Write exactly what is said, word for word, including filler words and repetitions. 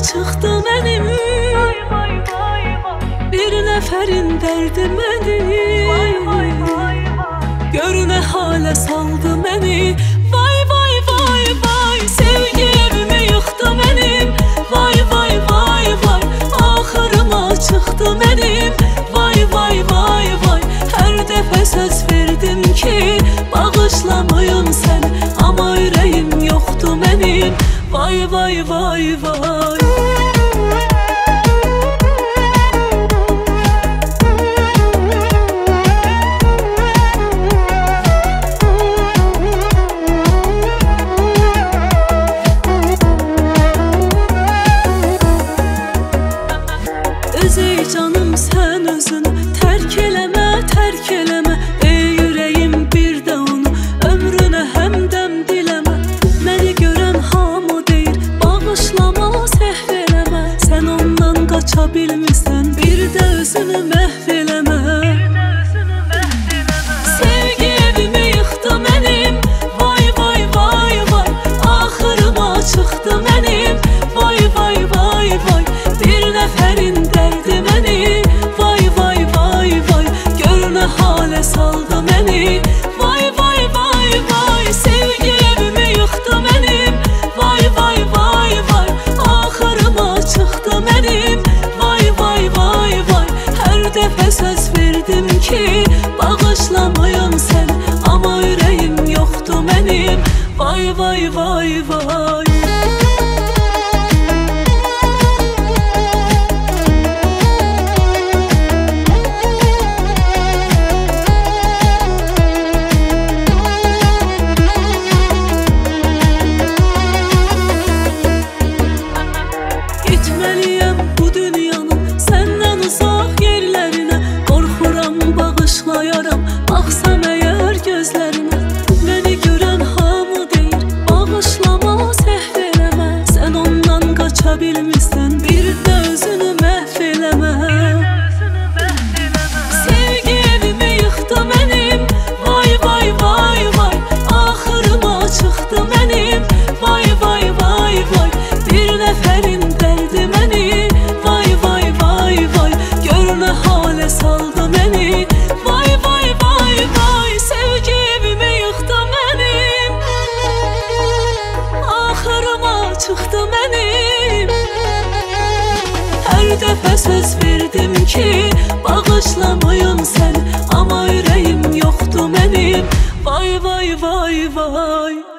çıxdı mənim. Bir nəfərin dərdi mənim. Gör nə halə saldı məni. Vay vay vay vay, sevgi evimi yıxdı mənim. Vay vay vay vay, axırıma çıxdı mənim. Vay vay vay vay, hər dəfə söz verdim ki bağışlamayım səni, amma ürəyim yoxdur mənim. Vay vay vay vay. Ey canım sən özünü tərk eləmə, tərk eləmə. Ey ürəyim bir də onu ömrünə həmdəm diləmə. Məni görən hamı deyir bağışlama, səhv eləmə. Sən ondan qaça bilmirsən, bir də özünü məhv eləmə. Sevgi evimi yıxdı mənim. Vay vay vay vay, axırıma çıxdı mənim. Vay vay vay vay, bir nəfərin dərdi məni. Vay vay vay vay, gör nə halə saldı məni. Vay vay vay vay, sevgi evimi yıxdı mənim. Vay vay vay vay, axırıma çıxdı mənim. Vay vay vay vay, hər dəfə söz verdim ki bağışlamayım səni, amma ürəyim yoxdur mənim. Vay vay vay vay. Getməliyəm bu dünyanın səndən uzaq yerlərinə. Qorxuram bağışlayaram, baxsam əgər gözlərinə. Məni görən hamı deyir bağışlama, səhv eləmə. Sən ondan qaça bilmirsən, bir də özünü məhv eləmə. Sevgi evimi yıxdı mənim. Vay vay vay vay, axırıma çıxdı mənim. Vay vay vay vay, bir nəfərin dərdi məni. Vay vay vay vay, gör nə halə saldı məni. Vay vay vay vay, sevgi evimi yıxdı mənim. Axırıma çıxdı mənim. Hər dəfə söz verdim ki bağışlamayım səni, amma ürəyim yoxdur mənim. Vay vay vay vay.